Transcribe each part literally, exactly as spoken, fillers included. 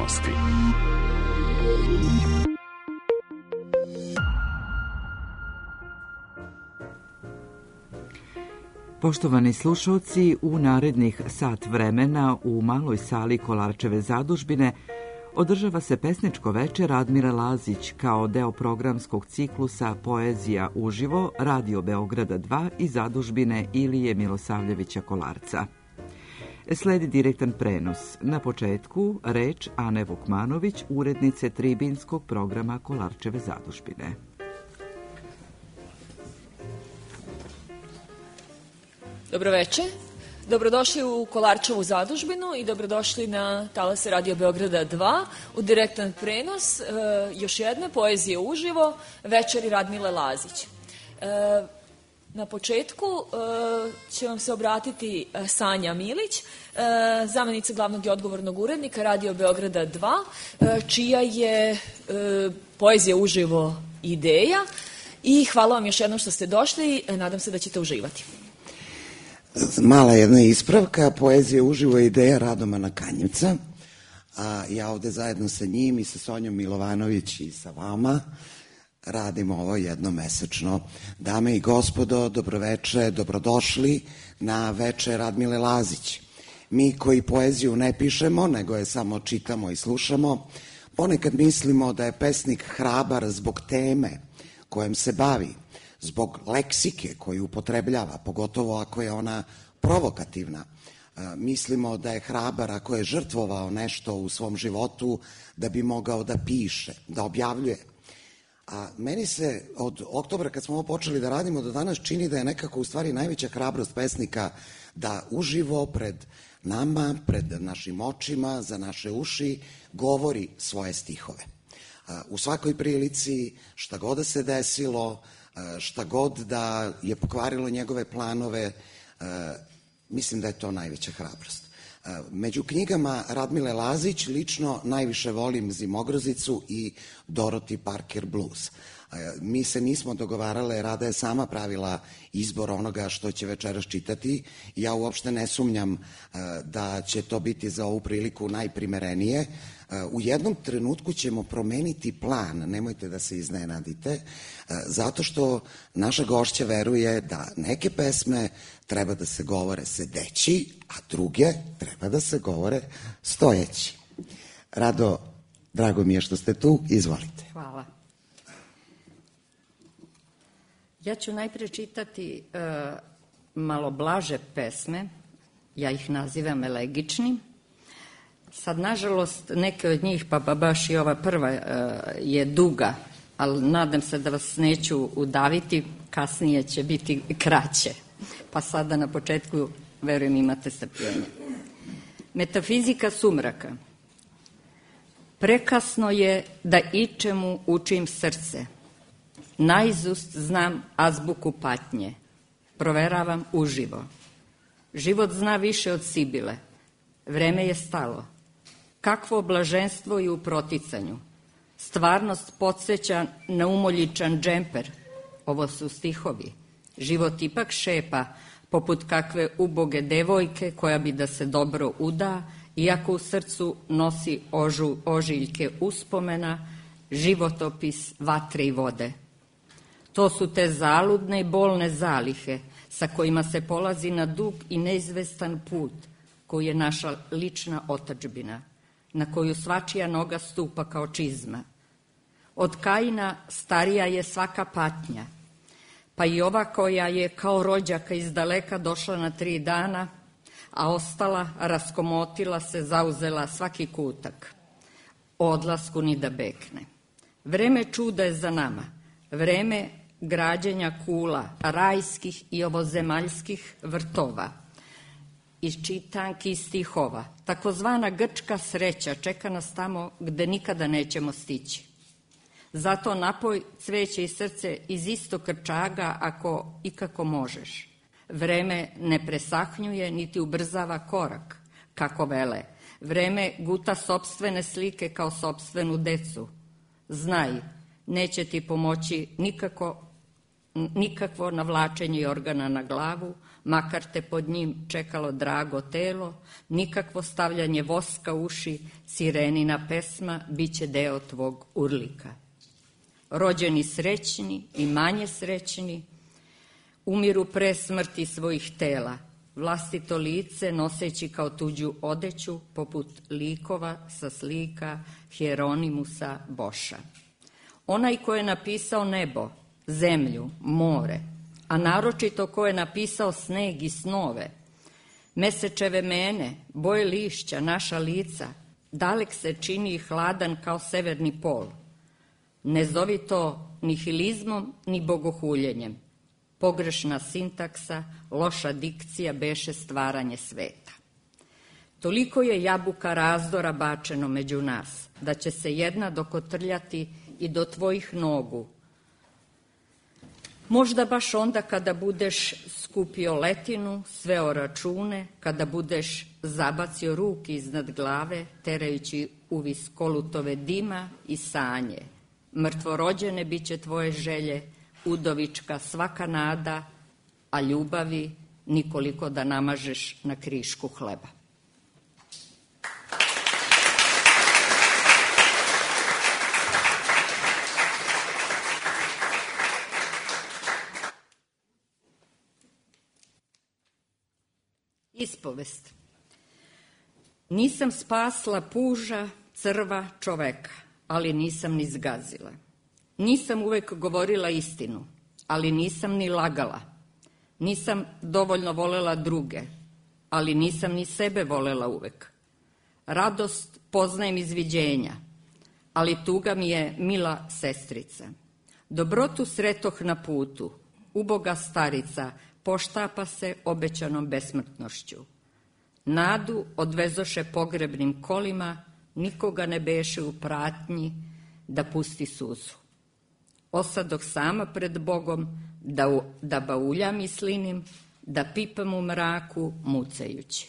aktualnosti. Poštovani slušalci, u narednih sat vremena u maloj sali Kolarčeve zadužbine održava se pesničko veče Radmile Lazić kao deo programskog ciklusa Poezija uživo Radio Beograda dva i zadužbine Ilije Milosavljevića Kolarca. Sledi direktan prenos. Na početku reč Ane Vukmanović, urednice tribinskog programa Kolarčeve zadužbine. Dobroveče. Dobrodošli u Kolarčevu zadužbinu i dobrodošli na talase Radio Beograda dva u direktan prenos e, još jedne poezije uživo večeri Radmile Lazić. E, na početku e, će vam se obratiti Sanja Milić, e, zamenica glavnog i odgovornog urednika Radio Beograda dva, e, čija je e, poezija uživo ideja i hvala vam još jednom što ste došli, e, nadam se da ćete uživati. Mala jedna ispravka, poezija uživo je ideja Radomana Kanjevca, a ja ovde zajedno sa njim i sa Sonjom Milovanović i sa vama radimo ovo jednomesečno. Dame i gospodo, dobroveče, dobrodošli na veče Radmile Lazić. Mi koji poeziju ne pišemo, nego je samo čitamo i slušamo, ponekad mislimo da je pesnik hrabar zbog teme kojem se bavi, zbog leksike koju upotrebljava, pogotovo ako je ona provokativna. E, mislimo da je hrabar ako je žrtvovao nešto u svom životu da bi mogao da piše, da objavljuje. A meni se od oktobra kad smo ovo počeli da radimo do danas čini da je nekako u stvari najveća hrabrost pesnika da uživo pred nama, pred našim očima, za naše uši govori svoje stihove. E, u svakoj prilici, šta god da se desilo, šta god da je pokvarilo njegove planove, mislim da je to najveća hrabrost. Među knjigama Radmile Lazić lično najviše volim Zimogrozicu i Dorothy Parker Blues. Mi se nismo dogovarale, Rada je sama pravila izbor onoga što će večeras čitati. Ja uopšte ne sumnjam da će to biti za ovu priliku najprimerenije. U jednom trenutku ćemo promeniti plan, nemojte da se iznenadite, zato što naša gošća veruje da neke pesme treba da se govore sedeći, a druge treba da se govore stojeći. Rado, drago mi je što ste tu, izvolite. Hvala. Ja ću najpre čitati uh, malo blaže pesme, ja ih nazivam elegičnim. Sad, nažalost, neke od njih, pa baš i ova prva uh, je duga, ali nadam se da vas neću udaviti, kasnije će biti kraće. Pa sada na početku, verujem, imate strpljenje. Metafizika sumraka. Prekasno je da ičemu učim srce. Naizust znam azbuku patnje. Proveravam uživo. Život zna više od Sibile. Vreme je stalo. Kakvo blaženstvo i u proticanju. Stvarnost podsjeća na umoljičan džemper. Ovo su stihovi. Život ipak šepa, poput kakve uboge devojke koja bi da se dobro uda, iako u srcu nosi ožu, ožiljke uspomena, životopis vatre i vode. To su te zaludne i bolne zalihe sa kojima se polazi na dug i neizvestan put, koji je naša lična otadžbina, na koju svačija noga stupa kao čizma. Od Kaina starija je svaka patnja, pa i ova koja je kao rođaka iz daleka došla na tri dana, a ostala, raskomotila se, zauzela svaki kutak. O odlasku ni da bekne. Vreme čuda je za nama, vreme građenja kula, rajskih i ovozemaljskih vrtova. Iz čitanki i stihova, takozvana grčka sreća čeka nas tamo gde nikada nećemo stići. Zato napoj cveće i srce iz istog krčaga ako ikako možeš. Vreme ne presahnjuje niti ubrzava korak, kako vele. Vreme guta sopstvene slike kao sopstvenu decu. Znaj, neće ti pomoći nikako nikakvo navlačenje organa na glavu, makar te pod njim čekalo drago telo, nikakvo stavljanje voska u uši, sirenina pesma bit će deo tvog urlika. Rođeni srećni i manje srećni umiru pre smrti svojih tela, vlastito lice noseći kao tuđu odeću, poput likova sa slika Hieronimusa Boša. Onaj ko je napisao nebo, zemlju, more, a naročito ko je napisao sneg i snove, mesečeve mene, boje lišća, naša lica, dalek se čini i hladan kao severni pol. Ne zovi to nihilizmom ni bogohuljenjem. Pogrešna sintaksa, loša dikcija beše stvaranje sveta. Toliko je jabuka razdora bačeno među nas, da će se jedna dokotrljati i do tvojih nogu. Možda baš onda kada budeš skupio letinu, sveo račune, kada budeš zabacio ruke iznad glave, terajući uvis kolutove dima i sanje. Mrtvorođene bit će tvoje želje, udovička svaka nada, a ljubavi nikoliko da namažeš na krišku hleba. Ispovest. Nisam spasla puža, crva, čoveka, ali nisam ni zgazila. Nisam uvek govorila istinu, ali nisam ni lagala. Nisam dovoljno volela druge, ali nisam ni sebe volela uvek. Radost poznajem iz viđenja, ali tuga mi je mila sestrica. Dobrotu sretoh na putu, uboga starica poštapa se obećanom besmrtnošću. Nadu odvezoše pogrebnim kolima, nikoga ne beše u pratnji da pusti suzu. Osadoh sama pred Bogom, da, u, da bauljam i slinim, da pipam u mraku mucajući.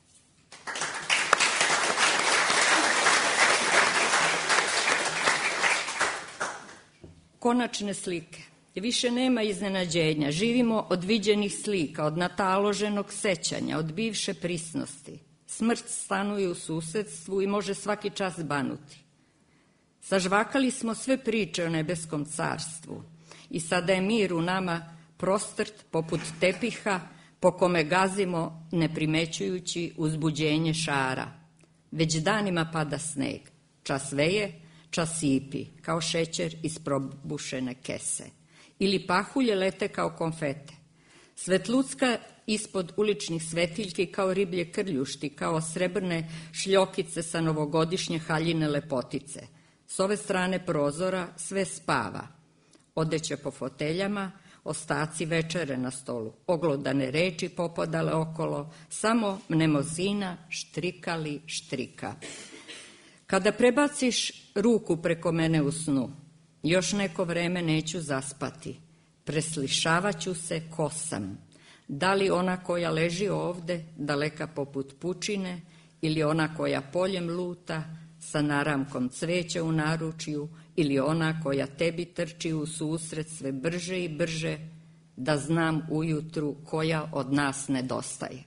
Konačne slike. Više nema iznenađenja. Živimo od viđenih slika, od nataloženog sećanja, od bivše prisnosti. Smrt stanuje u susedstvu i može svaki čas banuti. Sažvakali smo sve priče o nebeskom carstvu i sada je mir u nama prostrt poput tepiha po kome gazimo ne primećujući uzbuđenje šara. Već danima pada sneg, čas veje, čas sipi, kao šećer iz probušene kese. Ili pahulje lete kao konfete. Svetlucka ispod uličnih svetiljki kao riblje krljušti, kao srebrne šljokice sa novogodišnje haljine lepotice. S ove strane prozora sve spava. Odeće po foteljama, ostaci večere na stolu, oglodane reči popadale okolo, samo mnemozina štrikali štrika. Kada prebaciš ruku preko mene u snu, još neko vreme neću zaspati. Preslišavaću se ko sam. Da li ona koja leži ovde, daleka poput pučine, ili ona koja poljem luta, sa naramkom cveća u naručju, ili ona koja tebi trči u susret sve brže i brže, da znam ujutru koja od nas nedostaje.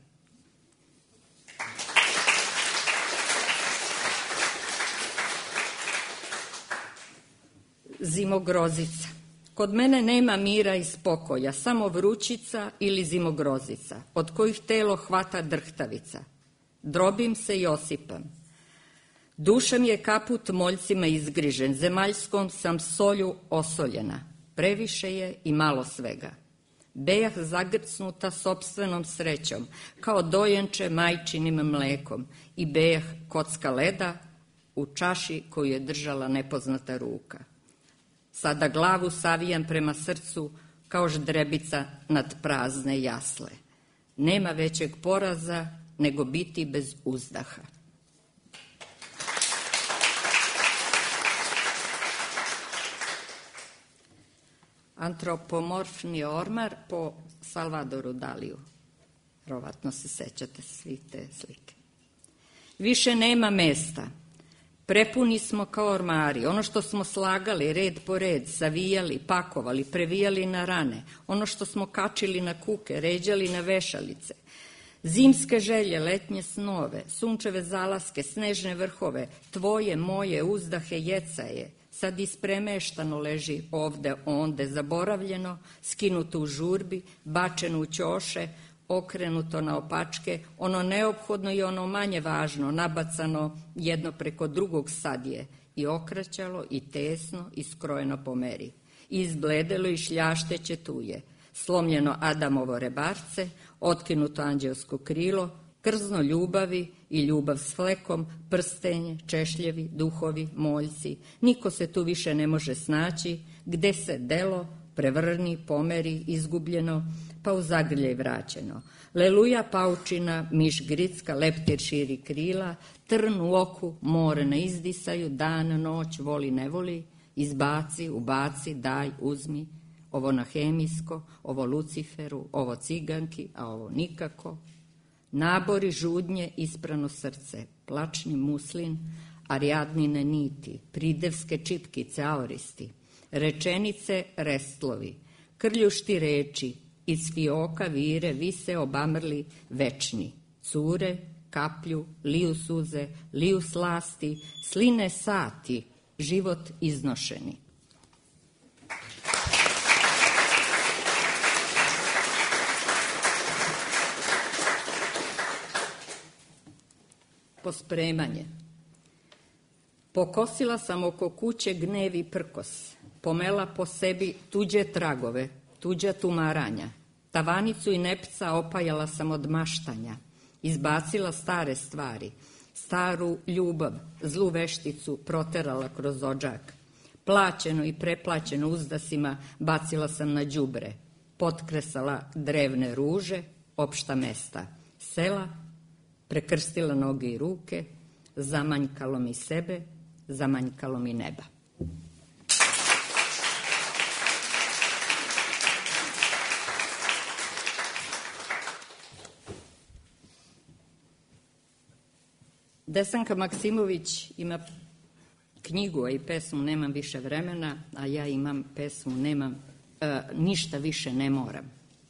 Zimogrozica. Kod mene nema mira i spokoja, samo vrućica ili zimogrozica, od kojih telo hvata drhtavica. Drobim se i osipam. Duša mi je kaput moljcima izgrižen, zemaljskom sam solju osoljena. Previše je i malo svega. Bejah zagrcnuta sopstvenom srećom, kao dojenče majčinim mlekom, i bejah kocka leda u čaši koju je držala nepoznata ruka. Sada glavu savijam prema srcu kao ždrebica nad prazne jasle. Nema većeg poraza nego biti bez uzdaha. Antropomorfni ormar po Salvadoru Daliju. Vjerovatno se sećate svi te slike. Više nema mesta. Prepuni smo kao ormari. Ono što smo slagali red po red, savijali, pakovali, previjali na rane. Ono što smo kačili na kuke, ređali na vešalice. Zimske želje, letnje snove, sunčeve zalaske, snežne vrhove, tvoje, moje, uzdahe, jecaje, sad ispremeštano leži ovde, onde, zaboravljeno, skinuto u žurbi, bačeno u ćoše, okrenuto na opačke, ono neophodno i ono manje važno, nabacano jedno preko drugog sad je, i okraćalo, i tesno, i skrojeno po meri, i izbledelo i šljašteće tuje, slomljeno Adamovo rebarce, otkinuto anđelsko krilo, krzno ljubavi i ljubav s flekom, prstenje, češljevi, duhovi, moljci. Niko se tu više ne može snaći, gde se delo prevrni, pomeri, izgubljeno, pa u zagrljaj vraćeno. Leluja paučina, miš gricka, leptir širi krila, trn u oku, more na izdisaju, dan, noć, voli, ne voli, izbaci, ubaci, daj, uzmi, ovo na hemijsko, ovo Luciferu, ovo ciganki, a ovo nikako. Nabori, žudnje, isprano srce, plačni muslin, arijadnine niti, pridevske čipkice, aoristi, rečenice, restlovi, krljušti reči, iz fioka vire vise obamrli večni, cure, kaplju, liju suze, liju slasti, sline sati, život iznošeni. Pospremanje. Pokosila sam oko kuće gnev i prkos, pomela po sebi tuđe tragove, tuđa tumaranja, tavanicu i nepca opajala sam od maštanja, izbacila stare stvari, staru ljubav, zlu vešticu proterala kroz odžak, plaćeno i preplaćeno uzdasima bacila sam na đubre, potkresala drevne ruže, opšta mesta, sela, prekrstila noge i ruke, zamanjkalo mi sebe, zamanjkalo mi neba. Desanka Maksimović ima knjigu, a i pesmu Nemam više vremena, a ja imam pesmu Nemam, e, ništa više ne moram.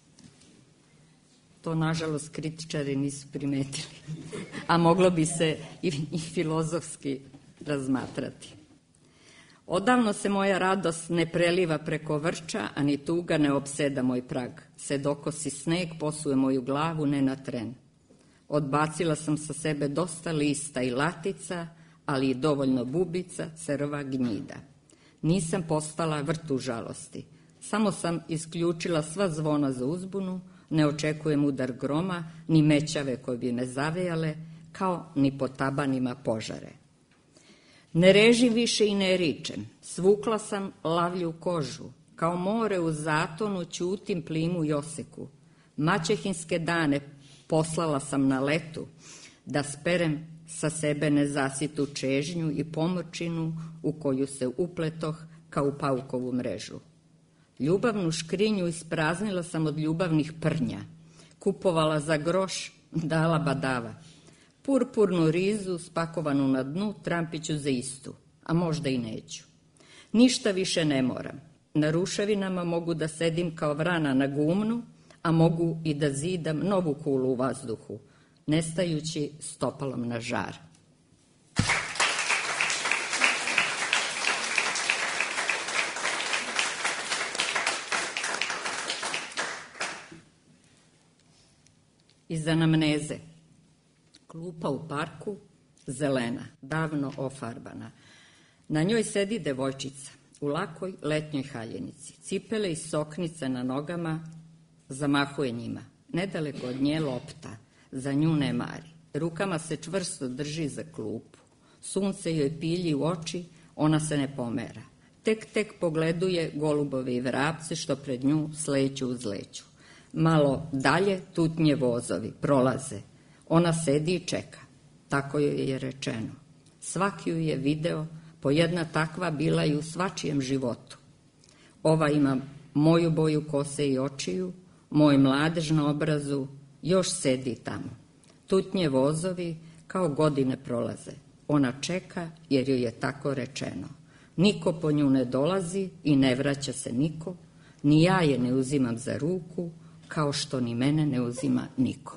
To, nažalost, kritičari nisu primetili, a moglo bi se i, i filozofski razmatrati. Odavno se moja radost ne preliva preko vrča, a ni tuga ne opseda moj prag. Se dokosi sneg, posuje moju glavu, ne na tren. Odbacila sam sa sebe dosta lista i latica, ali i dovoljno bubica, crva, gnjida. Nisam postala vrtu žalosti. Samo sam isključila sva zvona za uzbunu, ne očekujem udar groma, ni mećave koje bi me zavejale, kao ni po tabanima požare. Ne režim više i ne ričem, svukla sam lavlju kožu, kao more u zatonu ćutim plimu i oseku. Maćehinske dane poslala sam na letu, da sperem sa sebe nezasitu čežnju i pomrčinu u koju se upletoh kao u paukovu mrežu. Ljubavnu škrinju ispraznila sam od ljubavnih prnja, kupovala za groš, dala badava. Purpurnu rizu spakovanu na dnu trampiću za istu, a možda i neću. Ništa više ne moram. Na ruševinama mogu da sedim kao vrana na gumnu, a mogu i da zidam novu kulu u vazduhu, nestajući stopalom na žar. Iz anamneze. Klupa u parku, zelena, davno ofarbana. Na njoj sedi devojčica u lakoj letnjoj haljenici. Cipele i soknice na nogama, zamahuje njima. Nedaleko od nje lopta, za nju ne mari. Rukama se čvrsto drži za klupu. Sunce joj pilji u oči, ona se ne pomera. Tek, tek pogleduje golubove i vrapce što pred nju sleću uz leću. Malo dalje tutnje vozovi, prolaze. Ona sedi i čeka. Tako joj je rečeno. Svaki ju je video, po jedna takva bila i u svačijem životu. Ova ima moju boju kose i očiju, moj mladež na obrazu, još sedi tamo. Tutnje vozovi kao godine prolaze. Ona čeka jer joj je tako rečeno. Niko po nju ne dolazi i ne vraća se niko, ni ja je ne uzimam za ruku, kao što ni mene ne uzima niko.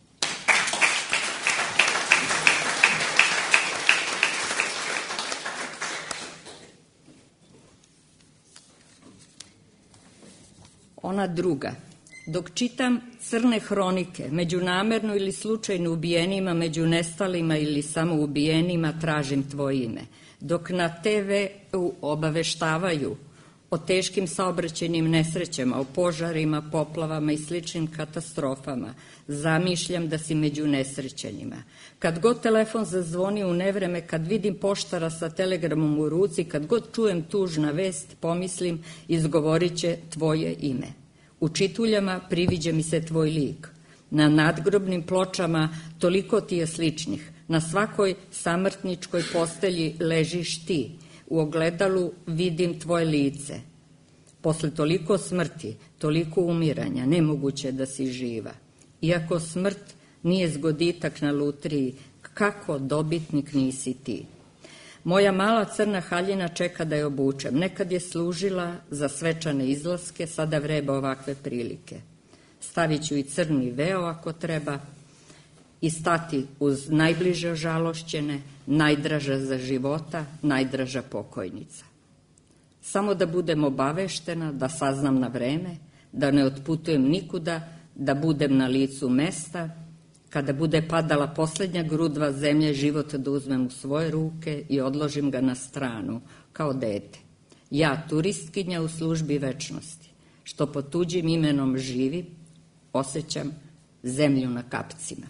Ona druga. Dok čitam crne hronike, među namerno ili slučajno ubijenima, među nestalima ili samo ubijenima, tražim tvoje ime. Dok na te ve obaveštavaju o teškim saobraćajnim nesrećama, o požarima, poplavama i sličnim katastrofama, zamišljam da si među nesrećenima. Kad god telefon zazvoni u nevreme, kad vidim poštara sa telegramom u ruci, kad god čujem tužna vest, pomislim, izgovorit će tvoje ime. U čituljama priviđa mi se tvoj lik. Na nadgrobnim pločama toliko ti je sličnih. Na svakoj samrtničkoj postelji ležiš ti. U ogledalu vidim tvoje lice. Posle toliko smrti, toliko umiranja, nemoguće da si živa. Iako smrt nije zgoditak na lutriji, kako dobitnik nisi ti. Moja mala crna haljina čeka da je obučem. Nekad je služila za svečane izlaske, sada vreba ovakve prilike. Stavit ću i crni veo ako treba i stati uz najbliže ožalošćene, najdraža za života, najdraža pokojnica. Samo da budem obaveštena, da saznam na vreme, da ne otputujem nikuda, da budem na licu mesta, kada bude padala poslednja grudva zemlje, život da uzmem u svoje ruke i odložim ga na stranu, kao dete. Ja, turistkinja u službi večnosti, što pod tuđim imenom živi, osjećam zemlju na kapcima.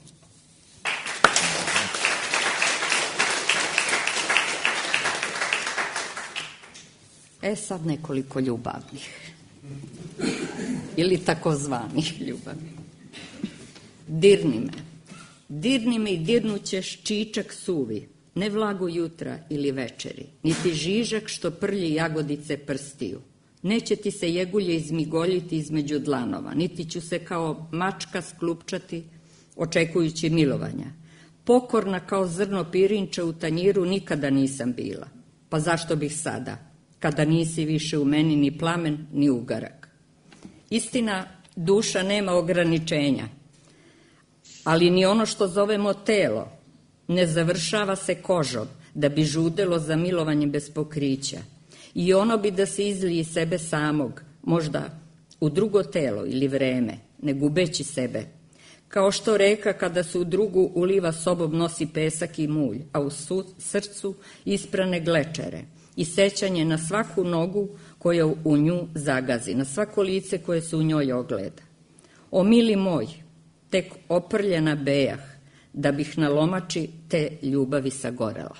E sad nekoliko ljubavnih. Ili takozvanih ljubavnih. Dirni me. Dirni me i dirnućeš čičak suvi, ne vlagu jutra ili večeri, niti žižak što prlji jagodice prstiju. Neće ti se jegulje izmigoljiti između dlanova, niti ću se kao mačka sklupčati, očekujući milovanja. Pokorna kao zrno pirinča u tanjiru nikada nisam bila. Pa zašto bih sada, kada nisi više u meni ni plamen, ni ugarak? Istina, duša nema ograničenja, ali ni ono što zovemo telo ne završava se kožom da bi žudelo za milovanjem bez pokrića. I ono bi da se izlije iz sebe samog, možda u drugo telo ili vreme, ne gubeći sebe. Kao što reka kada se u drugu uliva sobom nosi pesak i mulj, a u srcu isprane glečere i sećanje na svaku nogu koja u nju zagazi, na svako lice koje se u njoj ogleda. O mili moj, tek oprljena bejah, da bih na lomači te ljubavi sagorela.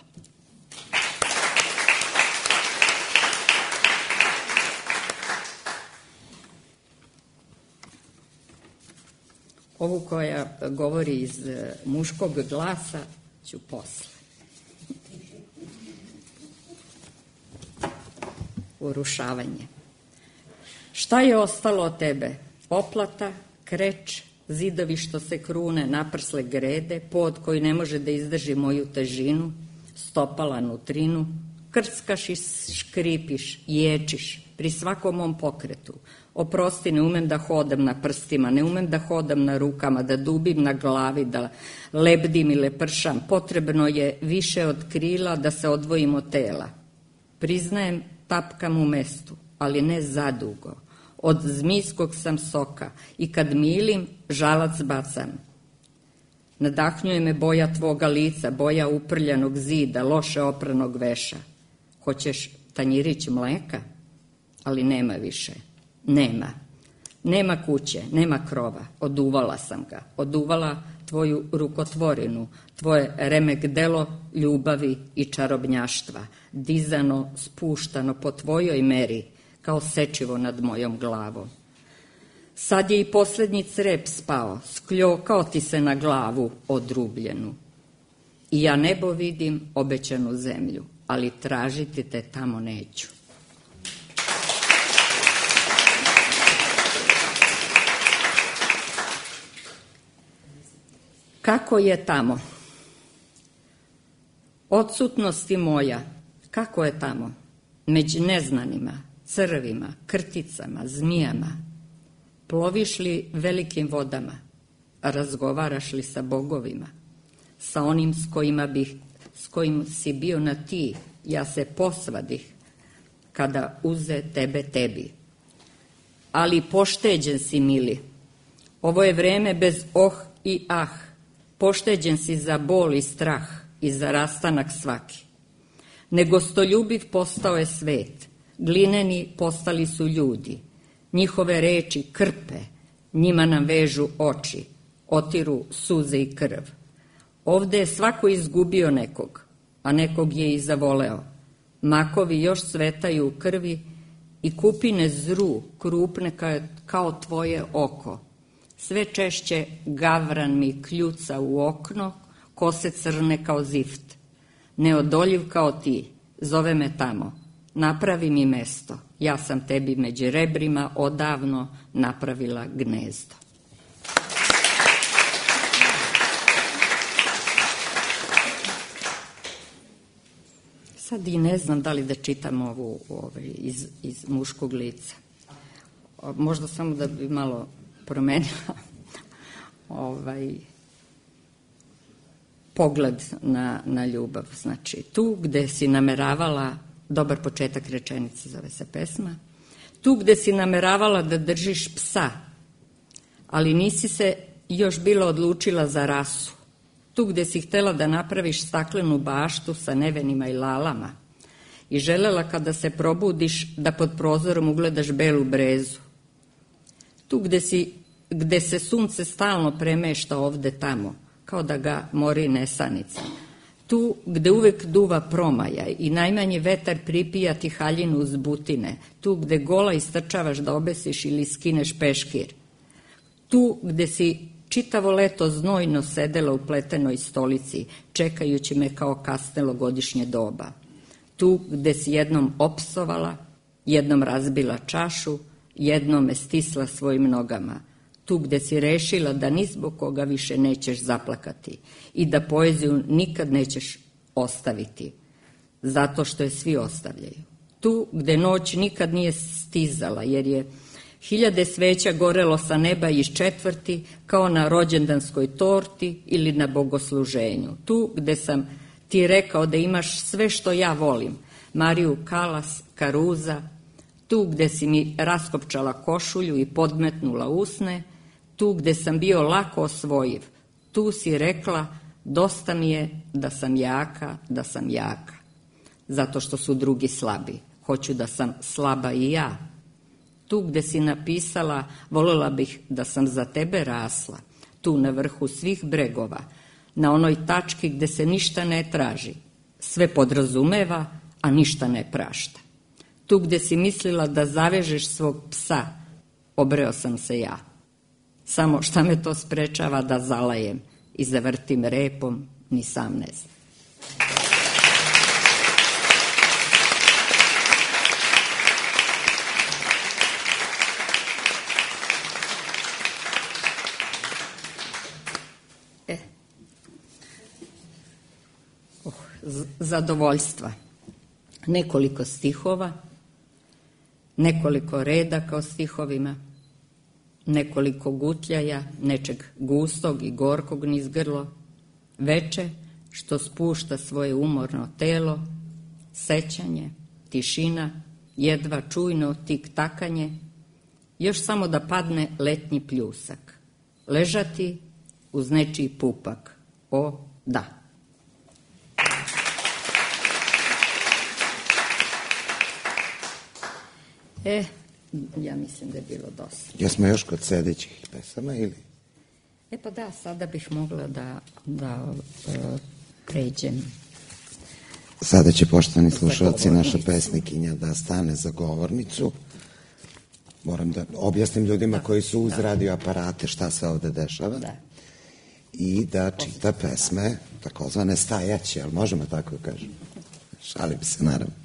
Ovu koja govori iz muškog glasa ću posle. Urušavanje. Šta je ostalo od tebe? Oplata, kreč, zidovi što se krune, naprsle grede, pod koji ne može da izdrži moju težinu, stopala nutrinu, krckaš i škripiš, ječiš pri svakom mom pokretu. Oprosti, ne umem da hodam na prstima, ne umem da hodam na rukama, da dubim na glavi, da lebdim i lepršam. Potrebno je više od krila da se odvojim od tela. Priznajem, tapkam u mestu, ali ne zadugo. Od zmijskog sam soka i kad milim, žalac bacam. Nadahnjuje me boja tvoga lica, boja uprljanog zida, loše opranog veša. Hoćeš tanjirić mleka? Ali nema više. Nema. Nema kuće, nema krova. Oduvala sam ga. Oduvala tvoju rukotvorinu, tvoje remek delo ljubavi i čarobnjaštva, dizano, spuštano po tvojoj meri, kao sečivo nad mojom glavom. Sad je i posljednji crep spao, skljokao ti se na glavu odrubljenu. I ja nebo vidim, obećanu zemlju, ali tražiti te tamo neću. Kako je tamo? Odsutnosti moja, kako je tamo? Među neznanima, crvima, krticama, zmijama. Ploviš li velikim vodama? Razgovaraš li sa bogovima? Sa onim s kojima bih, s kojim si bio na ti, ja se posvadih kada uze tebe tebi. Ali pošteđen si, mili. Ovo je vreme bez oh i ah. Pošteđen si za bol i strah i za rastanak svaki. Negostoljubiv postao je svet. Glineni postali su ljudi. Njihove reči krpe, njima nam vežu oči, otiru suze i krv. Ovde je svako izgubio nekog, a nekog je i zavoleo. Makovi još svetaju u krvi i kupine zru, krupne kao tvoje oko. Sve češće gavran mi kljuca u okno, kose crne kao zift. Neodoljiv kao ti, zove me tamo, napravi mi mesto. Ja sam tebi među rebrima odavno napravila gnezdo. Sad i ne znam da li da čitam ovu ovaj, iz, iz muškog lica. Možda samo da bi malo promenila ovaj, pogled na, na ljubav. Znači, tu gde si nameravala, dobar početak rečenice zove se pesma, tu gde si nameravala da držiš psa, ali nisi se još bila odlučila za rasu, tu gde si htela da napraviš staklenu baštu sa nevenima i lalama i želela kada se probudiš da pod prozorom ugledaš belu brezu, tu gde, si, gde se sunce stalno premešta ovde tamo, kao da ga mori nesanica, tu gde uvek duva promaja i najmanji vetar pripija ti haljinu uz butine, tu gde gola istrčavaš da obesiš ili skineš peškir, tu gde si čitavo leto znojno sedela u pletenoj stolici, čekajući me kao kasnelo godišnje doba, tu gde si jednom opsovala, jednom razbila čašu, jednom me stisla svojim nogama, tu gde si rešila da ni zbog koga više nećeš zaplakati i da poeziju nikad nećeš ostaviti, zato što je svi ostavljaju. Tu gde noć nikad nije stizala, jer je hiljade sveća gorelo sa neba iz četvrti, kao na rođendanskoj torti ili na bogosluženju. Tu gde sam ti rekao da imaš sve što ja volim, Mariju Kalas, Karuza, tu gde si mi raskopčala košulju i podmetnula usne, tu gde sam bio lako osvojiv, tu si rekla, dosta mi je da sam jaka, da sam jaka. Zato što su drugi slabi, hoću da sam slaba i ja. Tu gde si napisala, voljela bih da sam za tebe rasla, tu na vrhu svih bregova, na onoj tački gde se ništa ne traži, sve podrazumeva, a ništa ne prašta. Tu gde si mislila da zavežeš svog psa, obreo sam se ja. Samo šta me to sprečava da zalajem i zavrtim repom, ni sam ne znam. E. Oh, zadovoljstva. Nekoliko stihova, nekoliko redaka o stihovima, nekoliko gutljaja, nečeg gustog i gorkog niz grlo, veče što spušta svoje umorno telo, sećanje, tišina, jedva čujno tik-takanje, još samo da padne letnji pljusak, ležati uz nečiji pupak, o da. E, ja mislim da je bilo dosta. Jesmo još kod sedećih pesama ili? E pa da, sada bih mogla da, da uh, pređem. Sada će, poštovani slušalci, naša pesnikinja da stane za govornicu. Moram da objasnim ljudima da, koji su uz da. radio aparate šta se ovde dešava. Da. I da čita pesme, takozvane stajaće, ali možemo tako kažem. Šalim se, naravno.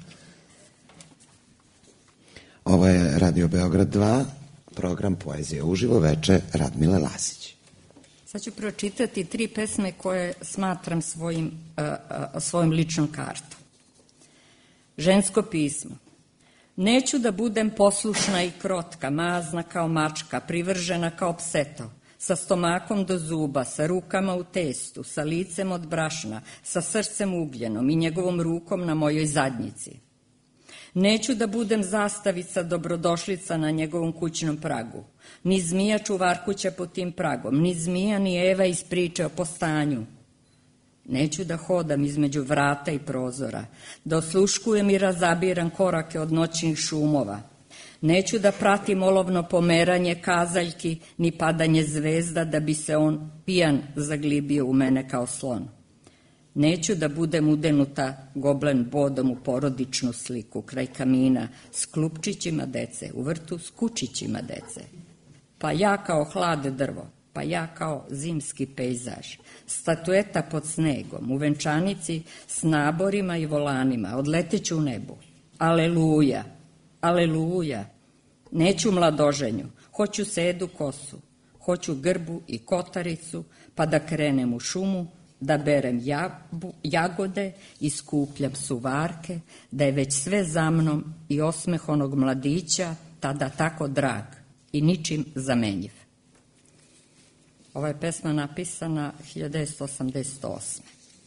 Ovo je Radio Beograd dva, program Poezija uživo, veče Radmile Lazić. Sad ću pročitati tri pesme koje smatram svojim, a, a, svojim ličnom kartom. Žensko pismo. Neću da budem poslušna i krotka, mazna kao mačka, privržena kao pseto, sa stomakom do zuba, sa rukama u testu, sa licem od brašna, sa srcem ugljenom i njegovom rukom na mojoj zadnjici. Neću da budem zastavica dobrodošlica na njegovom kućnom pragu, ni zmija čuvarkuća pod tim pragom, ni zmija ni Eva iz priče o postanju. Neću da hodam između vrata i prozora, da osluškujem i razabiram korake od noćnih šumova. Neću da pratim olovno pomeranje kazaljki, ni padanje zvezda da bi se on pijan zaglibio u mene kao slon. Neću da budem udenuta goblen bodom u porodičnu sliku kraj kamina s klupčićima dece, u vrtu s kučićima dece. Pa ja kao hlade drvo, pa ja kao zimski pejzaž, statueta pod snegom, u venčanici s naborima i volanima, odleteću u nebu. Aleluja, aleluja, neću mladoženju, hoću sedu kosu, hoću grbu i kotaricu, pa da krenem u šumu, da berem jabu, jagode i skupljam suvarke, da je već sve za mnom i osmeh onog mladića tada tako drag i ničim zamenjiv. Ova je pesma napisana hiljadu devetsto osamdeset osme.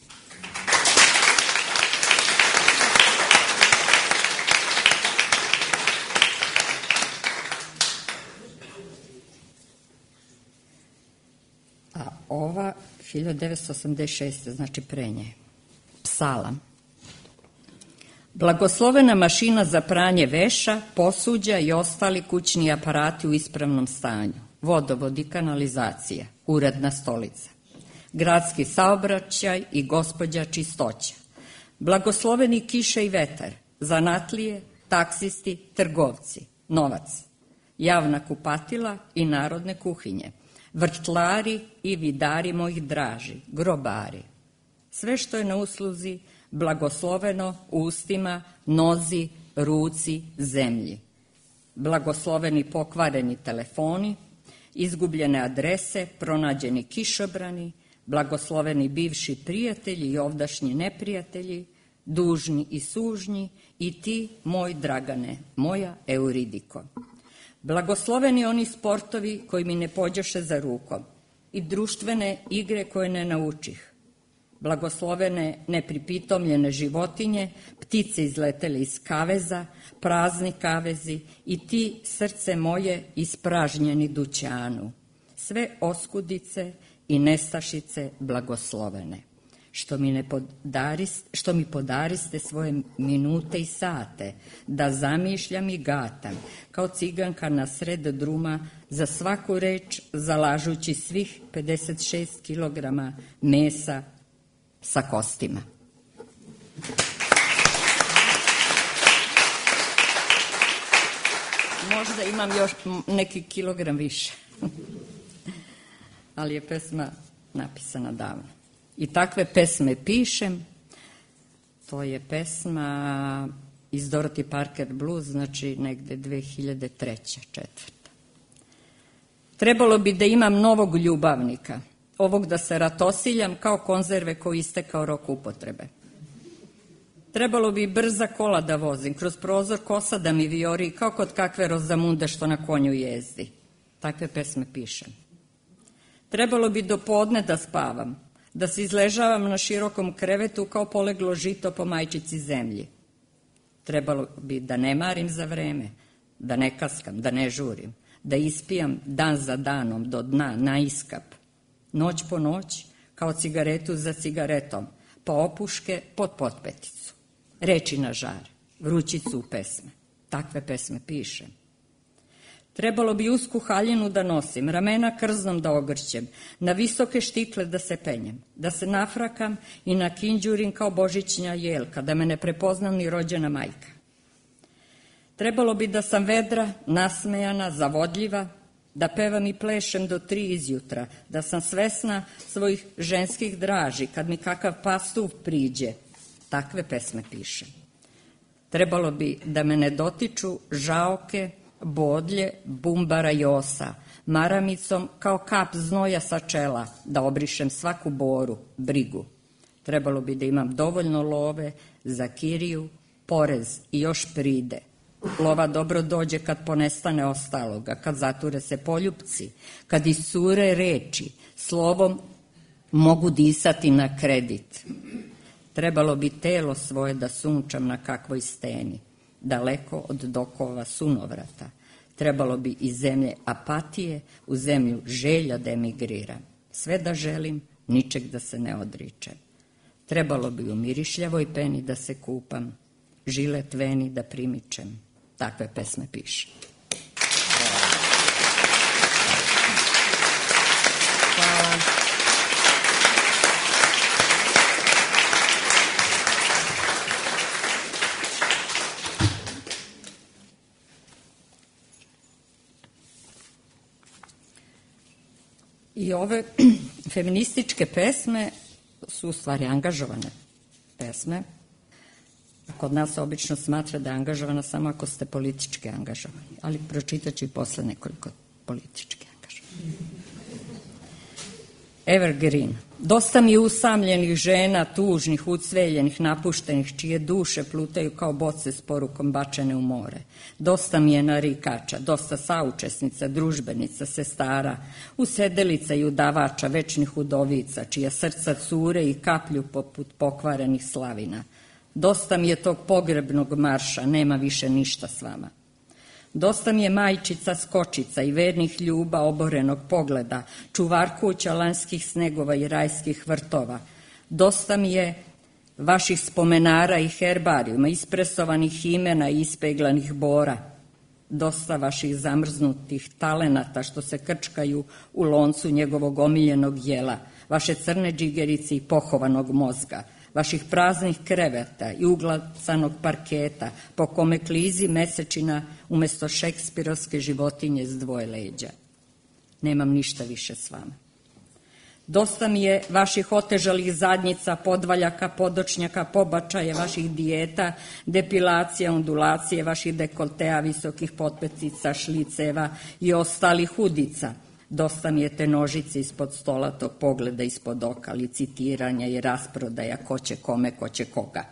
A ova hiljadu devetsto osamdeset šeste, znači pre nje. Psalam. Blagoslovena mašina za pranje veša, posuđa i ostali kućni aparati u ispravnom stanju. Vodovod i kanalizacija, uredna stolica. Gradski saobraćaj i gospođa čistoća. Blagosloveni kiše i vetar, zanatlije, taksisti, trgovci, novac. Javna kupatila i narodne kuhinje. Vrtlari i vidari mojih draži, grobari. Sve što je na usluzi, blagosloveno ustima, nozi, ruci, zemlji. Blagosloveni pokvareni telefoni, izgubljene adrese, pronađeni kišobrani, blagosloveni bivši prijatelji i ovdašnji neprijatelji, dužni i sužnji i ti, moj Dragane, moja Euridiko. Blagosloveni oni sportovi koji mi ne pođoše za rukom i društvene igre koje ne naučih. Blagoslovene nepripitomljene životinje, ptice izletele iz kaveza, prazni kavezi i ti, srce moje, ispražnjeni dućanu. Sve oskudice i nestašice blagoslovene. Što mi, ne podariste, što mi podariste svoje minute i sate, da zamišljam i gatam, kao ciganka na sred druma, za svaku reč zalažući svih pedeset šest kilograma mesa sa kostima. Možda imam još neki kilogram više. Ali je pesma napisana davno. I takve pesme pišem. To je pesma iz Dorothy Parker Blues, znači negde dve hiljade treće, četvrta. Trebalo bi da imam novog ljubavnika, ovog da se ratosiljam kao konzerve koji istekao rok upotrebe. Trebalo bi brza kola da vozim, kroz prozor kosa da mi vijori kao kod kakve Rozamunde što na konju jezdi. Takve pesme pišem. Trebalo bi do podne da spavam, da se izležavam na širokom krevetu kao poleglo žito po majčici zemlji. Trebalo bi da ne marim za vreme, da ne kaskam, da ne žurim, da ispijam dan za danom do dna na iskap. Noć po noć, kao cigaretu za cigaretom, pa opuške pod potpeticu. Reči na žar, vrućicu u pesme. Takve pesme pišem. Trebalo bi usku haljinu da nosim, ramena krznom da ogrćem, na visoke štikle da se penjem, da se nafrakam i nakinđurim kao božićnja jelka, da me ne prepozna ni rođena majka. Trebalo bi da sam vedra, nasmejana, zavodljiva, da pevam i plešem do tri izjutra, da sam svesna svojih ženskih draži, kad mi kakav pastuv priđe. Takve pesme pišem. Trebalo bi da me ne dotiču žaoke, bodlje, bumbara i osa, maramicom kao kap znoja sa čela, da obrišem svaku boru, brigu. Trebalo bi da imam dovoljno love za kiriju, porez i još pride. Lova dobro dođe kad ponestane ostaloga, kad zature se poljupci, kad iscure reči, slovom mogu disati na kredit. Trebalo bi telo svoje da sunčam na kakvoj steni, daleko od dokova sunovrata. Trebalo bi iz zemlje apatije u zemlju želja da emigriram. Sve da želim, ničeg da se ne odričem. Trebalo bi u mirišljavoj peni da se kupam, žilet veni da primičem. Takve pesme piše. Hvala. I ove feminističke pesme su u stvari angažovane pesme. Kod nas se obično smatra da je angažovana samo ako ste politički angažovani, ali pročitat ću i posle nekoliko politički angažovani. Evergreen. Dosta mi je usamljenih žena, tužnih, ucveljenih, napuštenih, čije duše plutaju kao boce s porukom bačene u more. Dosta mi je narikača, dosta saučesnica, družbenica, sestara, usedelica i udavača, večnih udovica, čija srca cure i kaplju poput pokvarenih slavina. Dosta mi je tog pogrebnog marša, nema više ništa s vama. Dosta mi je majčica skočica i vernih ljuba oborenog pogleda, čuvarkuća lanskih snegova i rajskih vrtova. Dosta mi je vaših spomenara i herbarijuma, ispresovanih imena i ispeglanih bora. Dosta vaših zamrznutih talenata što se krčkaju u loncu njegovog omiljenog jela, vaše crne džigerice i pohovanog mozga, vaših praznih kreveta i uglacanog parketa po kome klizi mesečina umesto šekspirovske životinje s dvoje leđa. Nemam ništa više s vama. Dosta mi je vaših otežalih zadnjica, podvaljaka, podočnjaka, pobačaje, vaših dijeta, depilacija, ondulacije, vaših dekoltea, visokih potpecica, šliceva i ostalih udica. Dosta mi je te nožice ispod stola, tog pogleda ispod oka, licitiranja i rasprodaja ko će kome, ko će koga.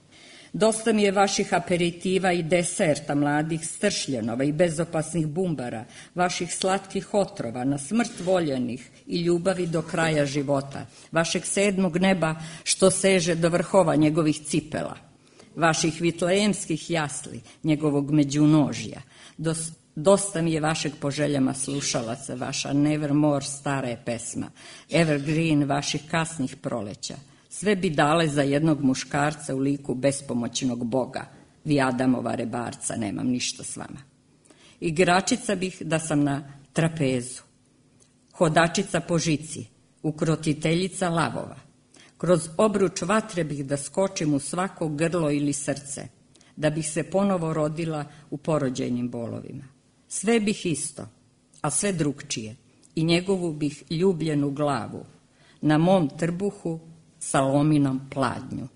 Dosta mi je vaših aperitiva i deserta, mladih stršljenova i bezopasnih bumbara, vaših slatkih otrova, na smrt voljenih i ljubavi do kraja života, vašeg sedmog neba što seže do vrhova njegovih cipela, vaših vitlejemskih jasli, njegovog međunožja. Dos Dosta mi je vašeg po željama slušalaca, vaša Nevermore stara je pesma, Evergreen vaših kasnih proleća. Sve bi dale za jednog muškarca u liku bespomoćnog boga, vi Adamova rebarca, nemam ništa s vama. Igračica bih da sam na trapezu, hodačica po žici, ukrotiteljica lavova. Kroz obruč vatre bih da skočim u svako grlo ili srce, da bih se ponovo rodila u porođajnim bolovima. Sve bih isto, a sve drugčije, i njegovu bih ljubljenu glavu na mom trbuhu salominom pladnju.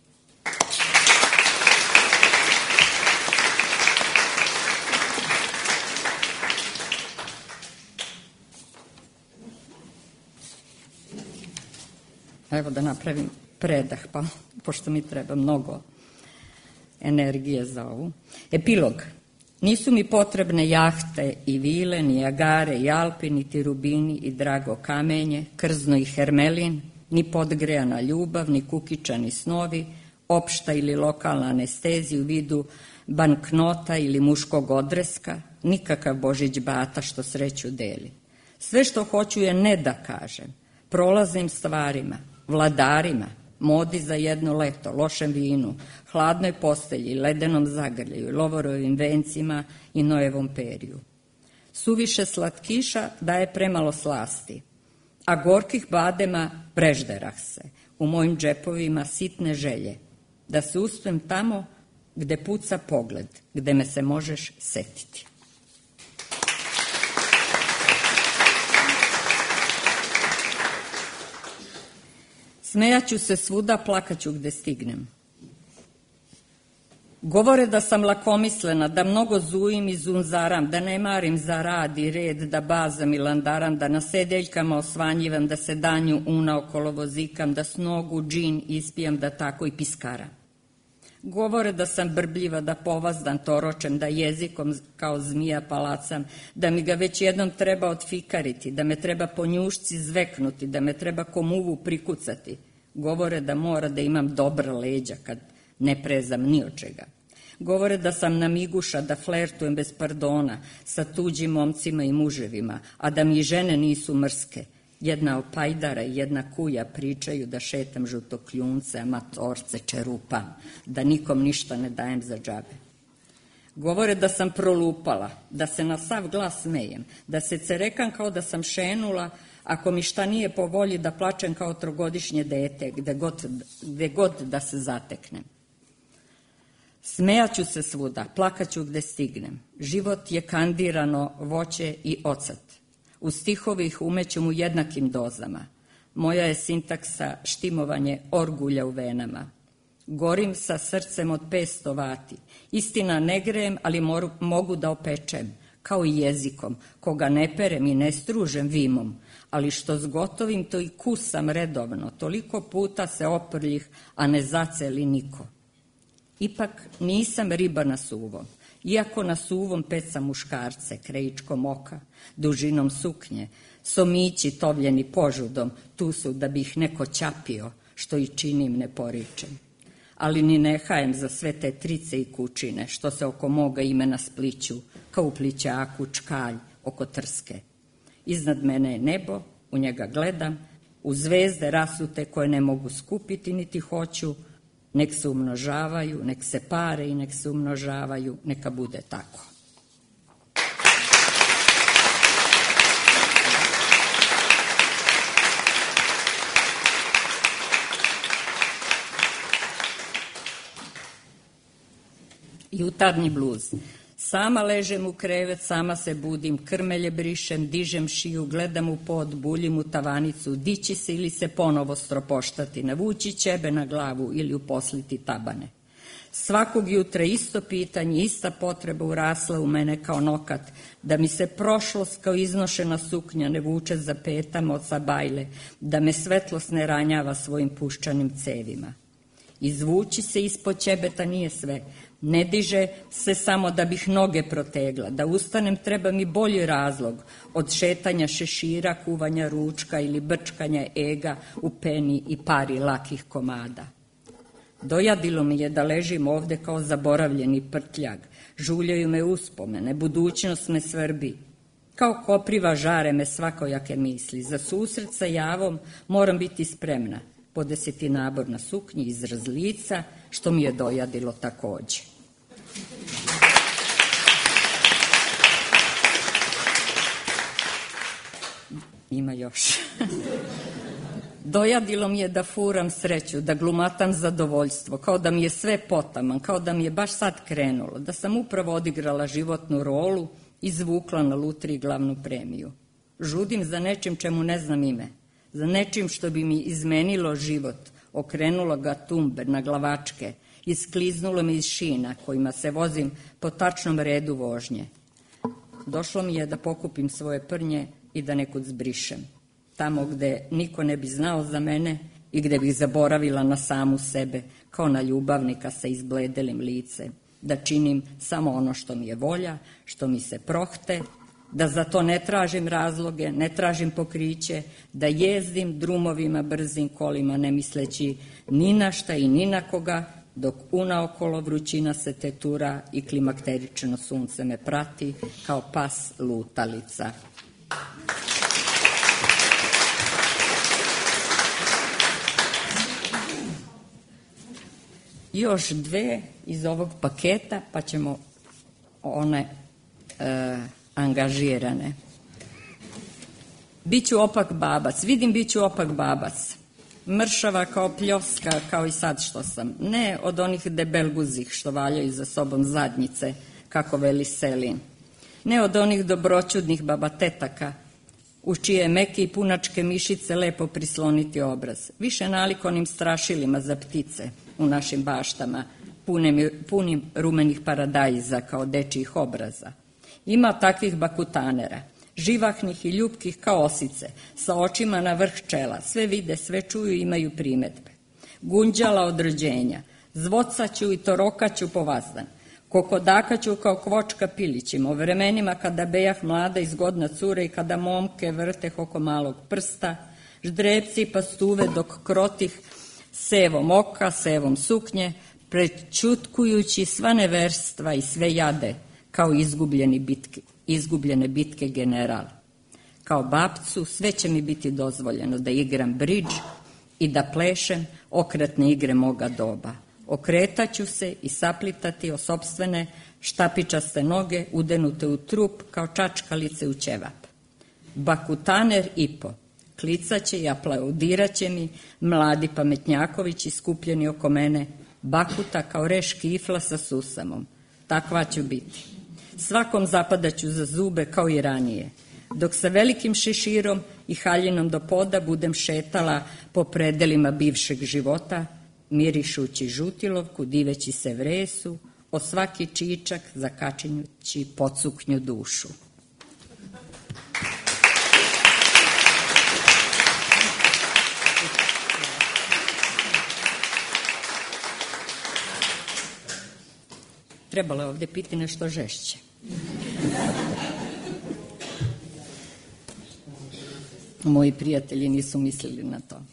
Evo da napravim predah, pa pošto mi treba mnogo energije za ovu. Epilog. Nisu mi potrebne jahte i vile, ni Agare i Alpi, niti rubini i drago kamenje, krzno i hermelin, ni podgrejana ljubav, ni kukičani snovi, opšta ili lokalna anestezija u vidu banknota ili muškog odreska, nikakav Božić bata što sreću deli. Sve što hoću je ne da kažem, prolaznim stvarima, vladarima, modi za jedno leto, lošem vinu, hladnoj postelji, ledenom zagrljaju, lovorovim vencima i Nojevom periju. Suviše slatkiša daje premalo slasti, a gorkih badema prežderah se, u mojim džepovima sitne želje, da se uspem tamo gde puca pogled, gde me se možeš setiti. Smejaću se svuda, plakaću gde stignem. Govore da sam lakomislena, da mnogo zujim i zunzaram, da ne marim za rad i red, da bazam i landaram, da na sedeljkama osvanjivam, da se danju unaokolo vozikam, da s nogu džin ispijam, da tako i piskaram. Govore da sam brbljiva, da povazdan toročem, da jezikom kao zmija palacam, da mi ga već jednom treba otfikariti, da me treba po njušci zveknuti, da me treba ko muvu prikucati. Govore da mora da imam dobra leđa kad ne prezam ni od čega. Govore da sam namiguša, da flertujem bez pardona sa tuđim momcima i muževima, a da mi žene nisu mrske. Jedna opajdara i jedna kuja pričaju da šetam žutokljunce, amatorce, čerupam, da nikom ništa ne dajem za džabe. Govore da sam prolupala, da se na sav glas smejem, da se cerekam kao da sam šenula, ako mi šta nije po volji da plačem kao trogodišnje dete, gde god, gde god da se zateknem. Smejaću se svuda, plakaću gde stignem. Život je kandirano voće i ocat. U stihove ih umeću mu jednakim dozama. Moja je sintaksa štimovanje orgulja u venama. Gorim sa srcem od petsto vati. Istina ne grejem, ali moru, mogu da opečem, kao i jezikom, koga ne perem i ne stružem vimom, ali što zgotovim to i kusam redovno, toliko puta se oprljih, a ne zaceli niko. Ipak nisam riba na suvom, iako na suvom pecam muškarce, krejičkom oka, dužinom suknje, somići tovljeni požudom, tu su da bi ih neko ćapio, što i činim ne poričem. Ali ni ne hajem za sve te trice i kučine, što se oko moga imena spliću, kao u plićaku čkalj oko trske. Iznad mene je nebo, u njega gledam, u zvezde rasute koje ne mogu skupiti niti hoću, nek se umnožavaju, nek se pare i nek se umnožavaju, neka bude tako. Jutarnji bluz. Sama ležem u krevet, sama se budim, krmelje brišem, dižem šiju, gledam u pod, buljim u tavanicu, dići se ili se ponovo stropoštati, navući ćebe na glavu ili uposliti tabane. Svakog jutra isto pitanje, ista potreba urasla u mene kao nokat, da mi se prošlost kao iznošena suknja ne vuče za petama od sabajle, da me svetlost ne ranjava svojim puščanim cevima. Izvući se ispod ćebeta nije sve, ne diže se samo da bih noge protegla, da ustanem treba mi bolji razlog od šetanja šešira, kuvanja ručka ili brčkanja ega u peni i pari lakih komada. Dojadilo mi je da ležim ovde kao zaboravljeni prtljag, žuljaju me uspomene, budućnost me svrbi. Kao kopriva žare me svakojake misli, za susret sa javom moram biti spremna, po deseti nabor na suknji, izraz lica, što mi je dojadilo takođe. Ima još. Dojadilo mi je da furam sreću, da glumatam zadovoljstvo, kao da mi je sve potaman, kao da mi je baš sad krenulo, da sam upravo odigrala životnu rolu i zvukla na lutriji glavnu premiju. Žudim za nečim čemu ne znam ime, za nečim što bi mi izmenilo život, okrenulo ga tumber na glavačke, iskliznulo mi iz šina kojima se vozim po tačnom redu vožnje. Došlo mi je da pokupim svoje prnje i da nekud zbrišem. Tamo gde niko ne bi znao za mene i gde bih zaboravila na samu sebe, kao na ljubavnika sa izbledelim licem, da činim samo ono što mi je volja, što mi se prohte, da za to ne tražim razloge, ne tražim pokriće, da jezdim drumovima brzim kolima, ne misleći ni na šta i ni na koga, dok unaokolo vrućina se tetura i klimakterično sunce me prati kao pas lutalica. Još dve iz ovog paketa, pa ćemo one e, angažirane. Biću opak babac, vidim biću opak babac. Mršava kao pljoska, kao i sad što sam. Ne od onih debelguzih što valjaju za sobom zadnjice, kako veli Selin. Ne od onih dobroćudnih babatetaka, u čije meke i punačke mišice lepo prisloniti obraz. Više nalik onim strašilima za ptice u našim baštama, punim, punim rumenih paradajza kao dečijih obraza. Ima takvih bakutanera, živahnih i ljubkih kao osice, sa očima na vrh čela, sve vide, sve čuju i imaju primetbe. Gunđala od rođenja, zvocaću i torokaću po vazdan, kokodakaću kao kvočka pilićima, u vremenima kada bejah mlada i zgodna cura i kada momke vrteh oko malog prsta, ždrepci pa stuve dok krotih sevom oka, sevom suknje, prečutkujući sva neverstva i sve jade, kao izgubljeni bitke, izgubljene bitke general. Kao babcu sve će mi biti dozvoljeno da igram bridž i da plešem okretne igre moga doba. Okretaću se i saplitati o sopstvene štapičaste noge udenute u trup kao čačkalice u ćevap. Bakutaner i po. Klicaće i aplaudiraće mi mladi pametnjakovići skupljeni oko mene, bakuta kao reš kifla sa susamom. Takva ću biti. Svakom zapadaću za zube kao i ranije, dok sa velikim šeširom i haljinom do poda budem šetala po predelima bivšeg života, mirišući žutilovku, diveći se vresu, o svaki čičak zakačinjući pocuknju dušu. Trebalo je ovdje piti nešto žešće. Moji prijatelji nisu mislili na to.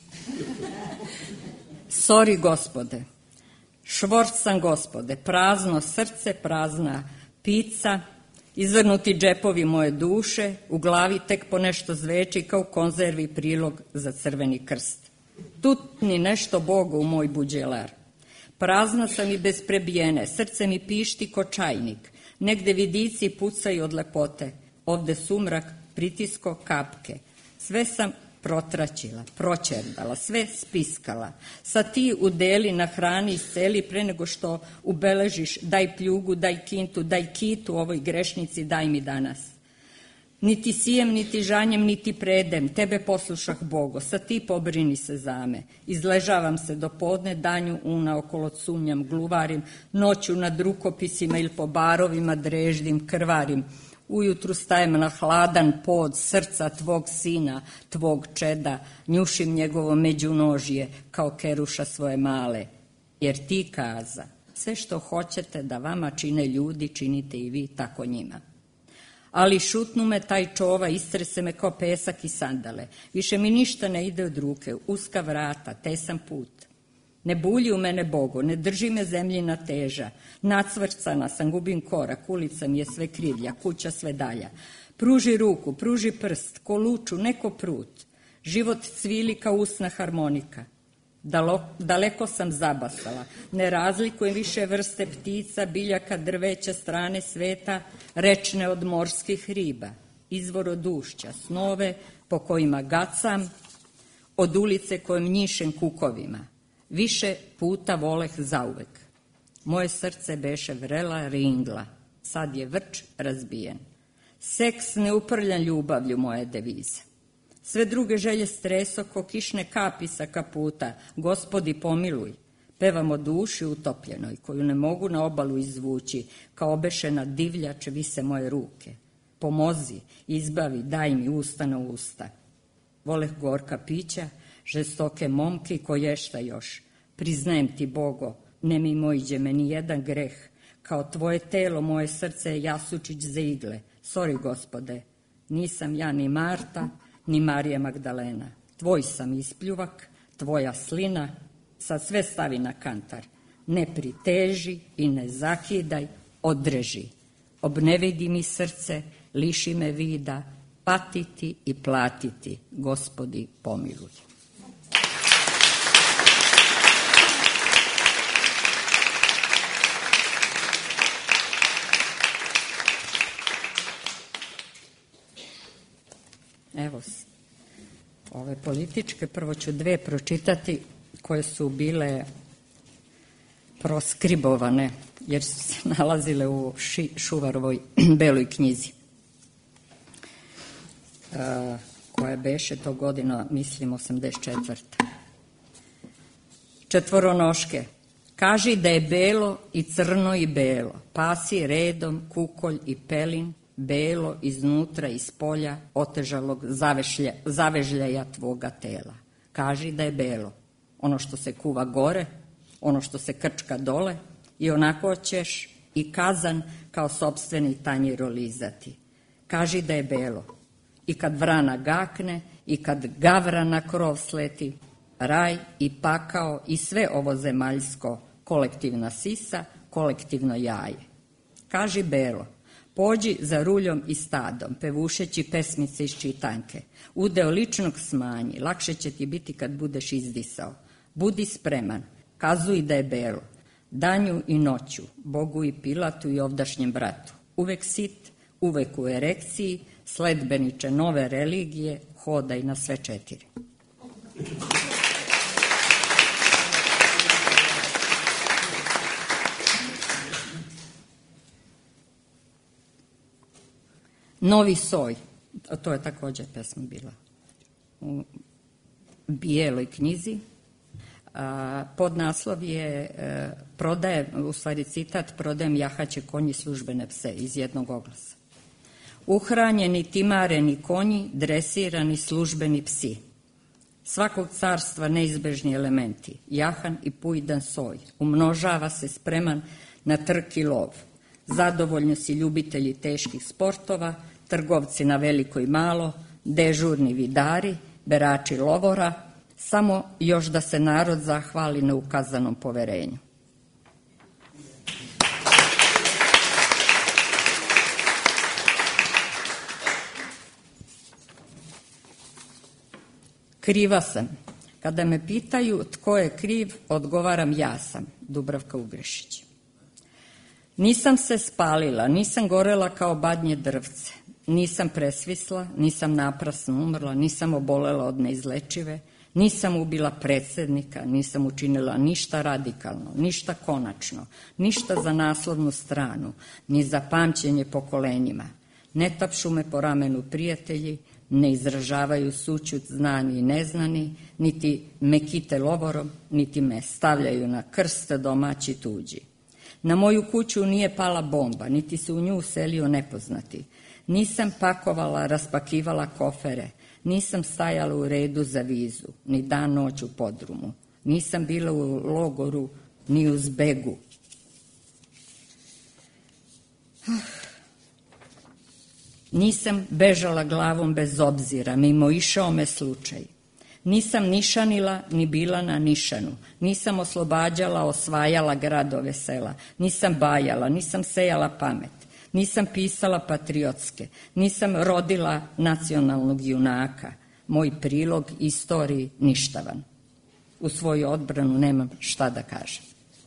Sorry, gospode. Švorc sam, gospode. Prazno srce, prazna pica, izvrnuti džepovi moje duše, u glavi tek po nešto zveči kao konzervi prilog za crveni krst. Tutni nešto Bogu u moj buđelar. Prazna sam i bez prebijene, srce mi pišti ko čajnik. Negde vidici pucaju od lepote, ovde sumrak, pritisko kapke. Sve sam protraćila, proćerdala, sve spiskala. Sa ti udeli na hrani isceli pre nego što ubeležiš daj pljugu, daj kintu, daj kitu ovoj grešnici, daj mi danas. Niti sijem, niti žanjem, niti predem, tebe poslušah Bogo, sa ti pobrini se za me. Izležavam se do podne, danju una okolo cunjam, gluvarim, noću nad rukopisima ili po barovima dreždim, krvarim. Ujutru stajem na hladan pod srca tvog sina, tvog čeda, njušim njegovo međunožje kao keruša svoje male. Jer ti kaza, sve što hoćete da vama čine ljudi, činite i vi tako njima. Ali šutnu me taj čova, istrese me kao pesak i sandale. Više mi ništa ne ide od ruke, uska vrata, tesan put. Ne bulji u mene Bogo, ne drži me zemljina teža. Nacvrcana sam, gubim korak, ulica mi je sve krivlja, kuća sve dalja. Pruži ruku, pruži prst, ko luču, neko prut. Život cvili kao usna harmonika. Dalo, daleko sam zabasala, ne razlikujem više vrste ptica, biljaka, drveća, strane sveta, rečne od morskih riba, izvor od ušća, snove po kojima gacam, od ulice kojom njišem kukovima. Više puta voleh zauvek. Moje srce beše vrela ringla, sad je vrč razbijen. Seks neuprljan ljubavlju moje devize. Sve druge želje streso ko kišne kapi sa kaputa, Gospodi pomiluj. Pevam o duši utopljenoj, koju ne mogu na obalu izvući, kao obešena divljač vise moje ruke. Pomozi, izbavi, daj mi usta na usta. Voleh gorka pića, žestoke momke ko ješta još. Priznajem ti, Bogo, ne mi mojđe me ni jedan greh, kao tvoje telo, moje srce je jasučić za igle. Sorry, Gospode, nisam ja ni Marta, ni Marija Magdalena. Tvoj sam ispljuvak, tvoja slina, sad sve stavi na kantar. Ne priteži i ne zakidaj, odreži. Obnevidi mi srce, liši me vida, patiti i platiti, Gospodi pomiluj. Evo, ove političke, prvo ću dve pročitati koje su bile proskribovane, jer su se nalazile u ši, Šuvarovoj beloj knjizi, uh, koja beše to godina, mislim, osamdeset četvrta. Četvoronoške, Kaži da je belo i crno i belo, pasi redom, kukolj i pelin, belo iznutra i spolja otežalog zavešlja, zavežljaja tvoga tela. Kaži da je belo, ono što se kuva gore, ono što se krčka dole, i onako ćeš i kazan kao sopstveni tanjir olizati. Kaži da je belo, i kad vrana gakne, i kad gavra na krov sleti, raj i pakao i sve ovo zemaljsko, kolektivna sisa, kolektivno jaje. Kaži belo, pođi za ruljom i stadom, pevušeći pesmice iz čitanke. Udeo ličnog smanji, lakše će ti biti kad budeš izdisao. Budi spreman, kazuj da je belo, danju i noću, Bogu i Pilatu i ovdašnjem bratu. Uvek sit, uvek u erekciji, sledbeniče nove religije, hodaj na sve četiri. Novi soj, to je također pesma bila u bijeloj knjizi. Podnaslov je prodaje, u stvari citat, prodajem jahaće konji službene pse iz jednog oglasa. Uhranjeni, timareni konji, dresirani službeni psi. Svakog carstva neizbežni elementi, jahan i pujdan soj, umnožava se spreman na trk i lov. Zadovoljni si ljubitelji teških sportova, trgovci na veliko i malo, dežurni vidari, berači lovora, samo još da se narod zahvali na ukazanom poverenju. Kriva sam. Kada me pitaju tko je kriv, odgovaram ja sam, Dubravka Ugrešić. Nisam se spalila, nisam gorela kao badnje drvce, nisam presvisla, nisam naprasno umrla, nisam obolela od neizlečive, nisam ubila predsjednika, nisam učinila ništa radikalno, ništa konačno, ništa za naslovnu stranu, ni za pamćenje pokolenjima. Ne tapšu me po ramenu prijatelji, ne izražavaju sućut znani i neznani, niti me kite lovorom, niti me stavljaju na krst domaći tuđi. Na moju kuću nije pala bomba, niti se u nju uselio nepoznati. Nisam pakovala, raspakivala kofere, nisam stajala u redu za vizu, ni dan noć u podrumu. Nisam bila u logoru, ni u zbegu. Nisam bežala glavom bez obzira, mimo išao me slučaj. Nisam nišanila, ni bila na nišanu. Nisam oslobađala, osvajala gradove sela. Nisam bajala, nisam sejala pamet. Nisam pisala patriotske. Nisam rodila nacionalnog junaka. Moj prilog istoriji ništavan. U svoju odbranu nemam šta da kažem.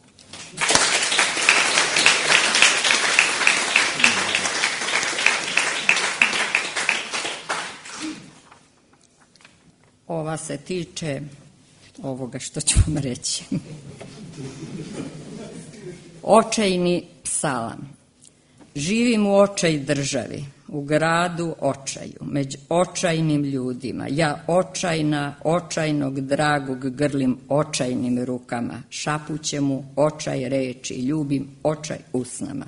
Ova se tiče ovoga što ću vam reći. Očajni psalam. Živim u očaj državi, u gradu očaju, među očajnim ljudima. Ja očajna, očajnog dragog grlim očajnim rukama. Šapuće mu očaj reči, ljubim očaj usnama.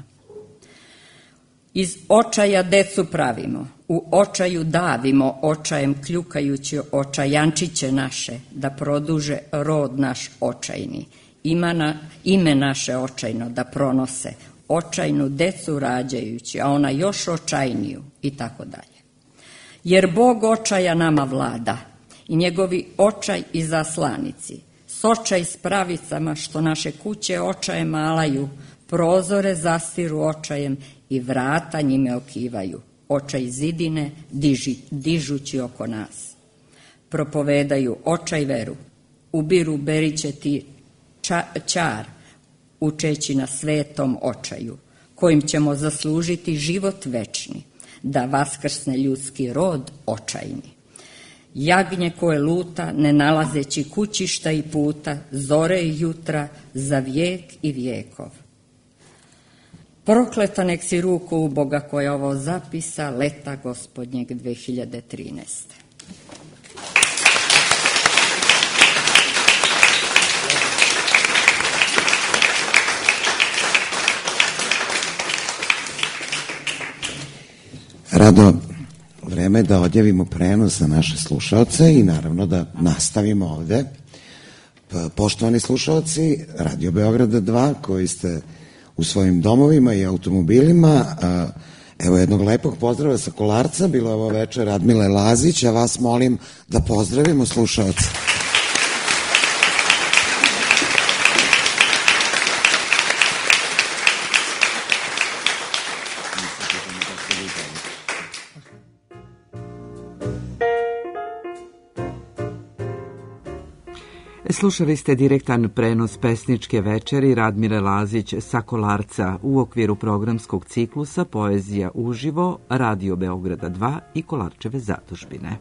Iz očaja decu pravimo, u očaju davimo, očajem kljukajući očajančiće naše, da produže rod naš očajni, Imana, ime naše očajno da pronose, očajnu decu rađajući, a ona još očajniju i tako dalje. Jer Bog očaja nama vlada i njegovi očaj i zaslanici, s očaj s pravicama što naše kuće očaje malaju, prozore zastiru očajem i vrata njime okivaju, očaj zidine diži, dižući oko nas. Propovedaju očaj veru, ubiru beriće ti ča, čar, učeći na svetom očaju, kojim ćemo zaslužiti život večni, da vaskrsne ljudski rod očajni. Jagnje koje luta, ne nalazeći kućišta i puta, zore i jutra, za vijek i vijekov. Prokleta nek si ruku u Boga koja ovo zapisa leta gospodnjeg dve hiljade trinaeste. Rado, vreme je da odjavimo prenos za naše slušaoce i naravno da nastavimo ovde. Poštovani slušaoci Radio Beograda dva koji ste u svojim domovima i automobilima, evo jednog lepog pozdrava sa Kolarca, bilo je ovo večer Radmile Lazić, a vas molim da pozdravimo slušaoce. Slušali ste direktan prenos pesničke večeri Radmile Lazić sa Kolarca u okviru programskog ciklusa Poezija uživo Radio Beograda dva i Kolarčeve zadužbine.